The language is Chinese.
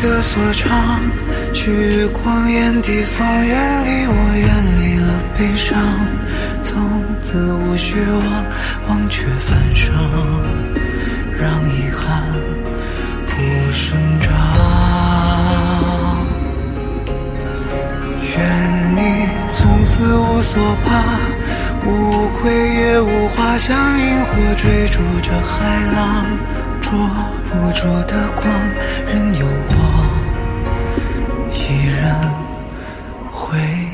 的所长，去狂野地方，远离我，远离了悲伤，从此无需忘却返生，让遗憾不生长。愿你从此无所怕，无愧也无话，像萤火追逐着海浪，捉不住的光，任由我一人回